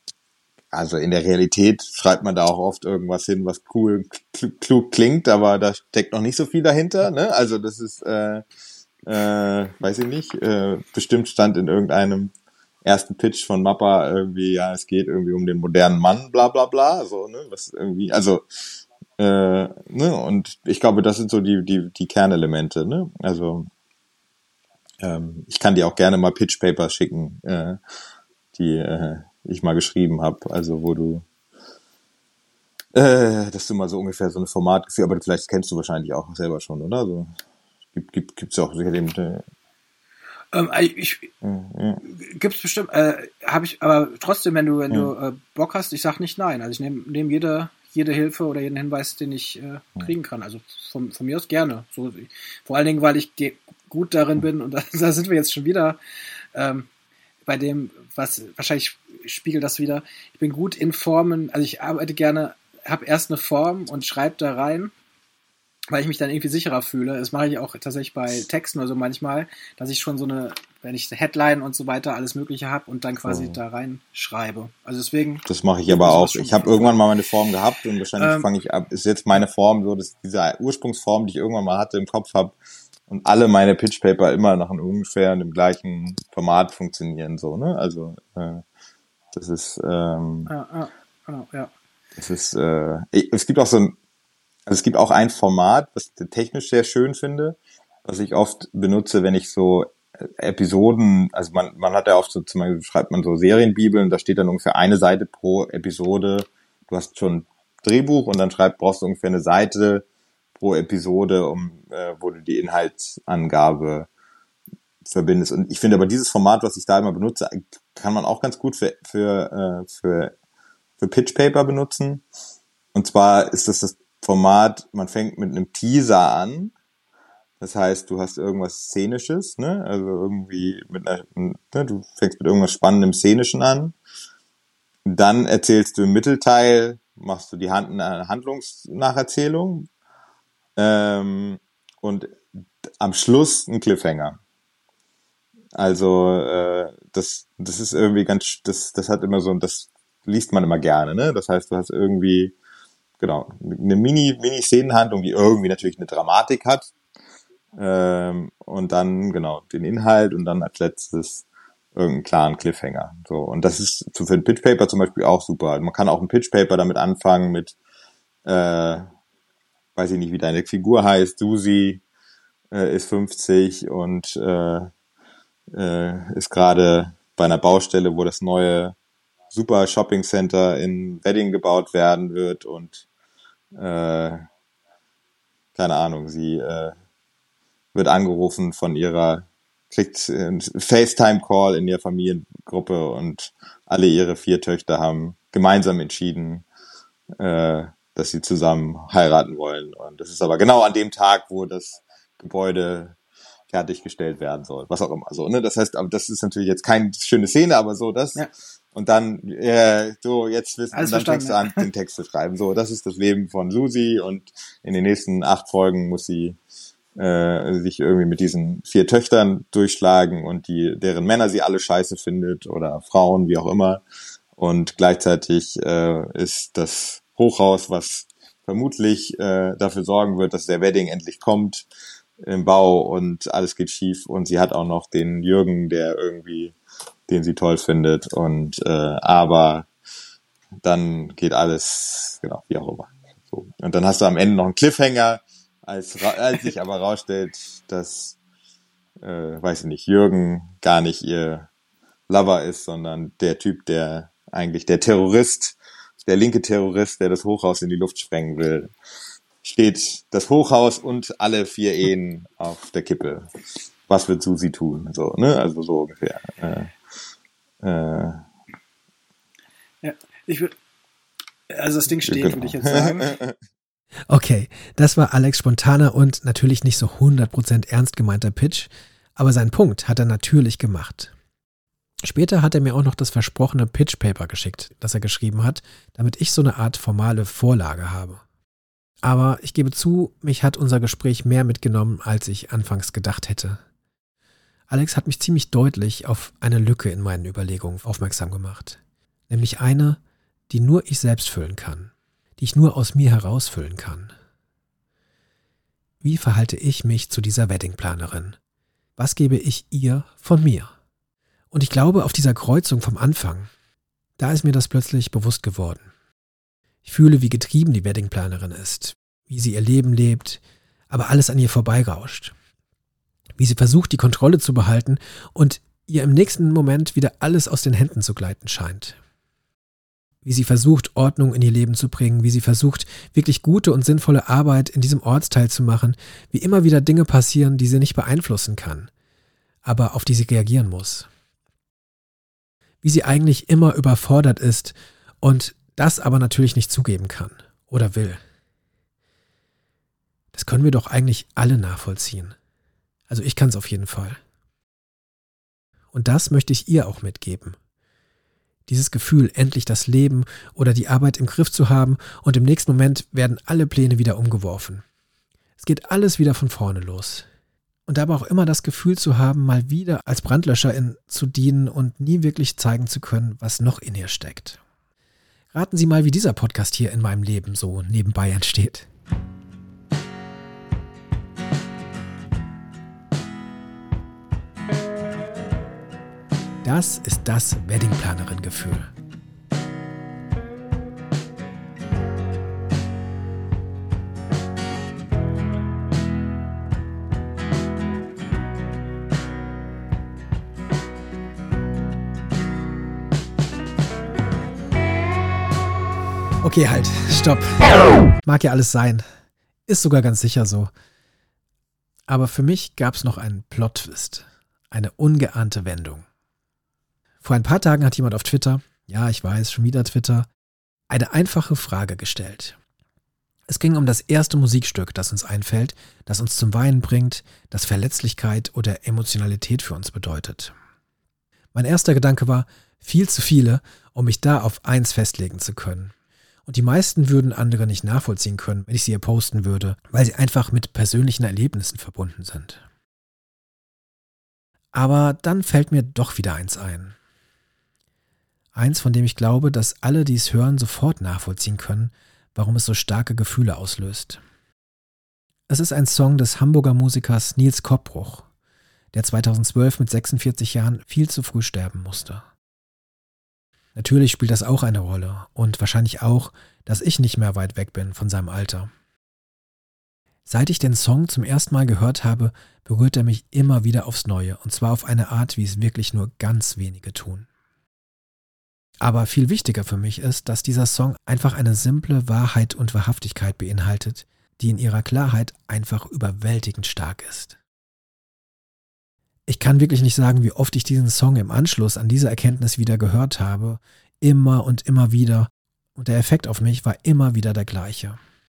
Also in der Realität schreibt man da auch oft irgendwas hin, was cool, klug klingt, aber da steckt noch nicht so viel dahinter. Ne? Also das ist, äh, äh, weiß ich nicht, äh, bestimmt stand in irgendeinem ersten Pitch von Mappa irgendwie, ja, es geht irgendwie um den modernen Mann, bla bla bla, so, ne, was irgendwie, also, äh, ne, und ich glaube, das sind so die die die Kernelemente, ne, also ähm, ich kann dir auch gerne mal Pitch Papers schicken, äh, die äh, ich mal geschrieben habe, also wo du, äh, dass du mal so ungefähr so ein Formatgefühl, aber vielleicht kennst du wahrscheinlich auch selber schon, oder? So gibt gibt gibt's ja auch sicherlich. Äh, ähm, ich ja, ja. Gibt's bestimmt, äh, habe ich, aber trotzdem, wenn du wenn ja. du äh, Bock hast, ich sag nicht nein, also ich nehme nehm jede jede Hilfe oder jeden Hinweis, den ich äh, kriegen kann, also von von mir aus gerne, so vor allen Dingen, weil ich ge- gut darin bin und da, da sind wir jetzt schon wieder. Ähm, bei dem, was wahrscheinlich spiegelt das wieder, ich bin gut in Formen, also ich arbeite gerne, habe erst eine Form und schreibe da rein, weil ich mich dann irgendwie sicherer fühle. Das mache ich auch tatsächlich bei Texten oder so manchmal, dass ich schon so eine, wenn ich Headline und so weiter, alles Mögliche habe und dann quasi oh. da rein schreibe. Also deswegen. Das mache ich aber auch. Ich habe irgendwann mal meine Form gehabt und wahrscheinlich ähm, fange ich ab, ist jetzt meine Form so, dass diese Ursprungsform, die ich irgendwann mal hatte, im Kopf habe, und alle meine Pitch-Paper immer nach einem ungefähr dem gleichen Format funktionieren, so, ne? Also, äh, das ist, ähm, ja, ja, genau, ja. Das ist, äh, es gibt auch so ein, also es gibt auch ein Format, was ich technisch sehr schön finde, was ich oft benutze, wenn ich so Episoden, also man, man hat ja oft so, zum Beispiel schreibt man so Serienbibeln, da steht dann ungefähr eine Seite pro Episode. Du hast schon Drehbuch und dann schreibst, brauchst du ungefähr eine Seite pro Episode, um, äh, wo du die Inhaltsangabe verbindest. Und ich finde aber dieses Format, was ich da immer benutze, kann man auch ganz gut für, für, äh, für, für Pitch Paper benutzen. Und zwar ist das das Format, man fängt mit einem Teaser an. Das heißt, du hast irgendwas Szenisches, ne? Also irgendwie mit einer, ne? Du fängst mit irgendwas Spannendem Szenischen an. Dann erzählst du im Mittelteil, machst du die Hand, eine Handlungsnacherzählung. Ähm, und am Schluss ein Cliffhanger. Also äh, das das ist irgendwie ganz, das das hat immer so, das liest man immer gerne, ne? Das heißt, du hast irgendwie genau eine Mini Mini Szenenhandlung, die irgendwie natürlich eine Dramatik hat, ähm, und dann genau den Inhalt und dann als letztes irgendeinen klaren Cliffhanger. So, und das ist für ein Pitch Paper zum Beispiel auch super. Man kann auch ein Pitch Paper damit anfangen mit äh, weiß ich nicht, wie deine Figur heißt, Susi, äh, ist fünfzig und äh, äh, ist gerade bei einer Baustelle, wo das neue super Shopping Center in Wedding gebaut werden wird und äh, keine Ahnung, sie äh, wird angerufen von ihrer, kriegt einen FaceTime-Call in ihrer Familiengruppe und alle ihre vier Töchter haben gemeinsam entschieden, äh, dass sie zusammen heiraten wollen. Und das ist aber genau an dem Tag, wo das Gebäude fertiggestellt werden soll, was auch immer. So, ne? Das heißt, aber das ist natürlich jetzt keine schöne Szene, aber so das. Ja. Und dann, äh, so, jetzt wissen, und dann fängst du an, den Text zu schreiben. So, das ist das Leben von Susi und in den nächsten acht Folgen muss sie äh, sich irgendwie mit diesen vier Töchtern durchschlagen und die, deren Männer sie alle scheiße findet oder Frauen, wie auch immer. Und gleichzeitig äh, ist das Hochhaus, was vermutlich äh, dafür sorgen wird, dass der Wedding endlich kommt, im Bau und alles geht schief und sie hat auch noch den Jürgen, der irgendwie, den sie toll findet und äh, aber dann geht alles, genau, wie auch immer. So. Und dann hast du am Ende noch einen Cliffhanger, als, als sich aber rausstellt, dass, äh, weiß ich nicht, Jürgen gar nicht ihr Lover ist, sondern der Typ, der eigentlich der Terrorist, der linke Terrorist, der das Hochhaus in die Luft sprengen will. Steht das Hochhaus und alle vier Ehen auf der Kippe. Was wird Susi tun? So, ne? Also so ungefähr. Äh, äh, ja, ich würde, also das Ding steht, genau. Würde ich jetzt sagen. Okay, das war Alex' spontaner und natürlich nicht so hundert Prozent ernst gemeinter Pitch, aber seinen Punkt hat er natürlich gemacht. Später hat er mir auch noch das versprochene Pitch-Paper geschickt, das er geschrieben hat, damit ich so eine Art formale Vorlage habe. Aber ich gebe zu, mich hat unser Gespräch mehr mitgenommen, als ich anfangs gedacht hätte. Alex hat mich ziemlich deutlich auf eine Lücke in meinen Überlegungen aufmerksam gemacht. Nämlich eine, die nur ich selbst füllen kann, die ich nur aus mir herausfüllen kann. Wie verhalte ich mich zu dieser Weddingplanerin? Was gebe ich ihr von mir? Und ich glaube, auf dieser Kreuzung vom Anfang, da ist mir das plötzlich bewusst geworden. Ich fühle, wie getrieben die Weddingplanerin ist, wie sie ihr Leben lebt, aber alles an ihr vorbeirauscht. Wie sie versucht, die Kontrolle zu behalten und ihr im nächsten Moment wieder alles aus den Händen zu gleiten scheint. Wie sie versucht, Ordnung in ihr Leben zu bringen, wie sie versucht, wirklich gute und sinnvolle Arbeit in diesem Ortsteil zu machen, wie immer wieder Dinge passieren, die sie nicht beeinflussen kann, aber auf die sie reagieren muss. Wie sie eigentlich immer überfordert ist und das aber natürlich nicht zugeben kann oder will. Das können wir doch eigentlich alle nachvollziehen. Also ich kann es auf jeden Fall. Und das möchte ich ihr auch mitgeben. Dieses Gefühl, endlich das Leben oder die Arbeit im Griff zu haben und im nächsten Moment werden alle Pläne wieder umgeworfen. Es geht alles wieder von vorne los. Und dabei auch immer das Gefühl zu haben, mal wieder als Brandlöscherin zu dienen und nie wirklich zeigen zu können, was noch in ihr steckt. Raten Sie mal, wie dieser Podcast hier in meinem Leben so nebenbei entsteht. Das ist das Weddingplanerin-Gefühl. Okay, halt, stopp. Mag ja alles sein. Ist sogar ganz sicher so. Aber für mich gab es noch einen Plot-Twist. Eine ungeahnte Wendung. Vor ein paar Tagen hat jemand auf Twitter, ja, ich weiß, schon wieder Twitter, eine einfache Frage gestellt. Es ging um das erste Musikstück, das uns einfällt, das uns zum Weinen bringt, das Verletzlichkeit oder Emotionalität für uns bedeutet. Mein erster Gedanke war, viel zu viele, um mich da auf eins festlegen zu können. Und die meisten würden andere nicht nachvollziehen können, wenn ich sie hier posten würde, weil sie einfach mit persönlichen Erlebnissen verbunden sind. Aber dann fällt mir doch wieder eins ein. Eins, von dem ich glaube, dass alle, die es hören, sofort nachvollziehen können, warum es so starke Gefühle auslöst. Es ist ein Song des Hamburger Musikers Nils Koppbruch, der zweitausendzwölf mit sechsundvierzig Jahren viel zu früh sterben musste. Natürlich spielt das auch eine Rolle und wahrscheinlich auch, dass ich nicht mehr weit weg bin von seinem Alter. Seit ich den Song zum ersten Mal gehört habe, berührt er mich immer wieder aufs Neue, und zwar auf eine Art, wie es wirklich nur ganz wenige tun. Aber viel wichtiger für mich ist, dass dieser Song einfach eine simple Wahrheit und Wahrhaftigkeit beinhaltet, die in ihrer Klarheit einfach überwältigend stark ist. Ich kann wirklich nicht sagen, wie oft ich diesen Song im Anschluss an diese Erkenntnis wieder gehört habe, immer und immer wieder, und der Effekt auf mich war immer wieder der gleiche.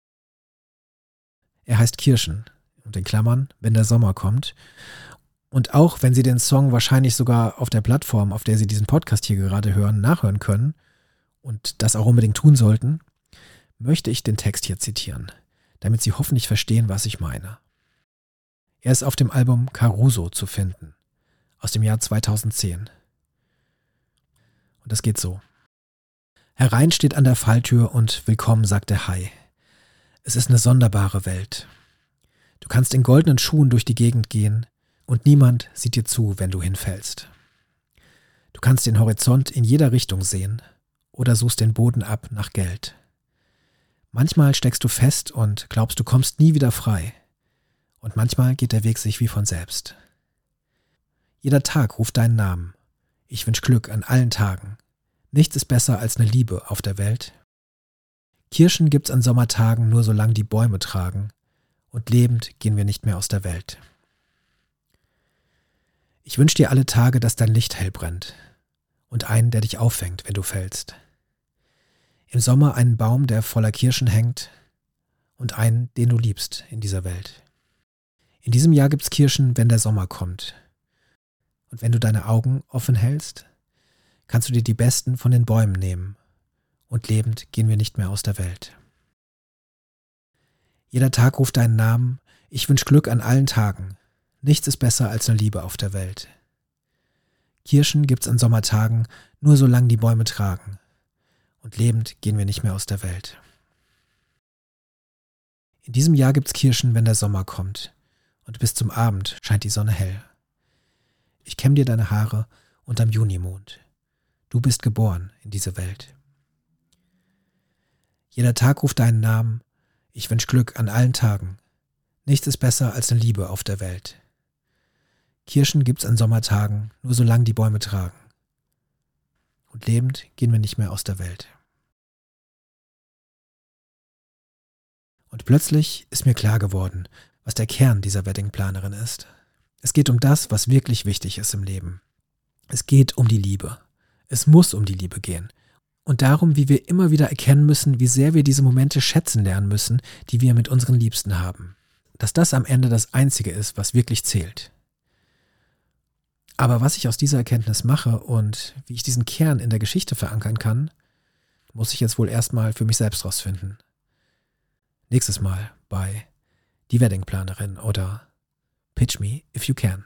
Er heißt Kirschen und in Klammern, wenn der Sommer kommt. Und auch wenn Sie den Song wahrscheinlich sogar auf der Plattform, auf der Sie diesen Podcast hier gerade hören, nachhören können und das auch unbedingt tun sollten, möchte ich den Text hier zitieren, damit Sie hoffentlich verstehen, was ich meine. Er ist auf dem Album Caruso zu finden, aus dem Jahr zweitausendzehn. Und das geht so. Herein steht an der Falltür und willkommen sagt der Hai. Es ist eine sonderbare Welt. Du kannst in goldenen Schuhen durch die Gegend gehen und niemand sieht dir zu, wenn du hinfällst. Du kannst den Horizont in jeder Richtung sehen oder suchst den Boden ab nach Geld. Manchmal steckst du fest und glaubst, du kommst nie wieder frei. Und manchmal geht der Weg sich wie von selbst. Jeder Tag ruft deinen Namen. Ich wünsch Glück an allen Tagen. Nichts ist besser als eine Liebe auf der Welt. Kirschen gibt's an Sommertagen nur solange die Bäume tragen, und lebend gehen wir nicht mehr aus der Welt. Ich wünsch dir alle Tage, dass dein Licht hell brennt und einen, der dich auffängt, wenn du fällst. Im Sommer einen Baum, der voller Kirschen hängt, und einen, den du liebst in dieser Welt. In diesem Jahr gibt's Kirschen, wenn der Sommer kommt. Und wenn du deine Augen offen hältst, kannst du dir die besten von den Bäumen nehmen. Und lebend gehen wir nicht mehr aus der Welt. Jeder Tag ruft deinen Namen, ich wünsch Glück an allen Tagen. Nichts ist besser als eine Liebe auf der Welt. Kirschen gibt's an Sommertagen, nur solange die Bäume tragen. Und lebend gehen wir nicht mehr aus der Welt. In diesem Jahr gibt's Kirschen, wenn der Sommer kommt. Und bis zum Abend scheint die Sonne hell. Ich kämm dir deine Haare unterm Junimond. Du bist geboren in diese Welt. Jeder Tag ruft deinen Namen, ich wünsch Glück an allen Tagen. Nichts ist besser als eine Liebe auf der Welt. Kirschen gibt's an Sommertagen, nur solange die Bäume tragen. Und lebend gehen wir nicht mehr aus der Welt. Und plötzlich ist mir klar geworden, was der Kern dieser Weddingplanerin ist. Es geht um das, was wirklich wichtig ist im Leben. Es geht um die Liebe. Es muss um die Liebe gehen. Und darum, wie wir immer wieder erkennen müssen, wie sehr wir diese Momente schätzen lernen müssen, die wir mit unseren Liebsten haben. Dass das am Ende das Einzige ist, was wirklich zählt. Aber was ich aus dieser Erkenntnis mache und wie ich diesen Kern in der Geschichte verankern kann, muss ich jetzt wohl erstmal für mich selbst rausfinden. Nächstes Mal bei Die Weddingplanerin oder Pitch Me If You Can.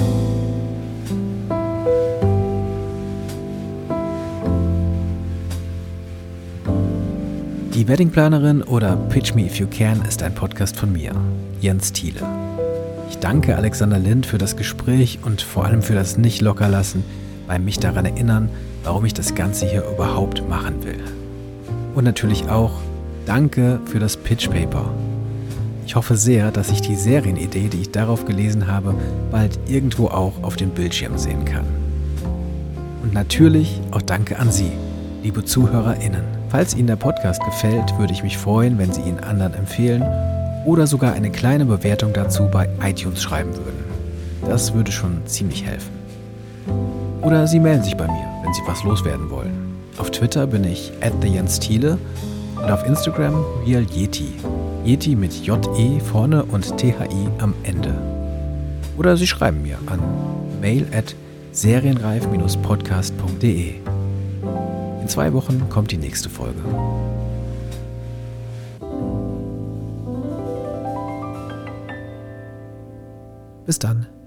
Die Weddingplanerin oder Pitch Me If You Can ist ein Podcast von mir, Jens Thiele. Ich danke Alexander Lind für das Gespräch und vor allem für das Nicht-Lockerlassen beim mich daran erinnern, warum ich das Ganze hier überhaupt machen will. Und natürlich auch danke für das Pitch Paper. Ich hoffe sehr, dass ich die Serienidee, die ich darauf gelesen habe, bald irgendwo auch auf dem Bildschirm sehen kann. Und natürlich auch danke an Sie, liebe ZuhörerInnen. Falls Ihnen der Podcast gefällt, würde ich mich freuen, wenn Sie ihn anderen empfehlen oder sogar eine kleine Bewertung dazu bei iTunes schreiben würden. Das würde schon ziemlich helfen. Oder Sie melden sich bei mir, wenn Sie was loswerden wollen. Auf Twitter bin ich at the Jens Thiele und auf Instagram Real Yeti. Yeti mit J E vorne und T H I am Ende. Oder Sie schreiben mir an mail at serienreif Bindestrich podcast punkt de. In zwei Wochen kommt die nächste Folge. Bis dann.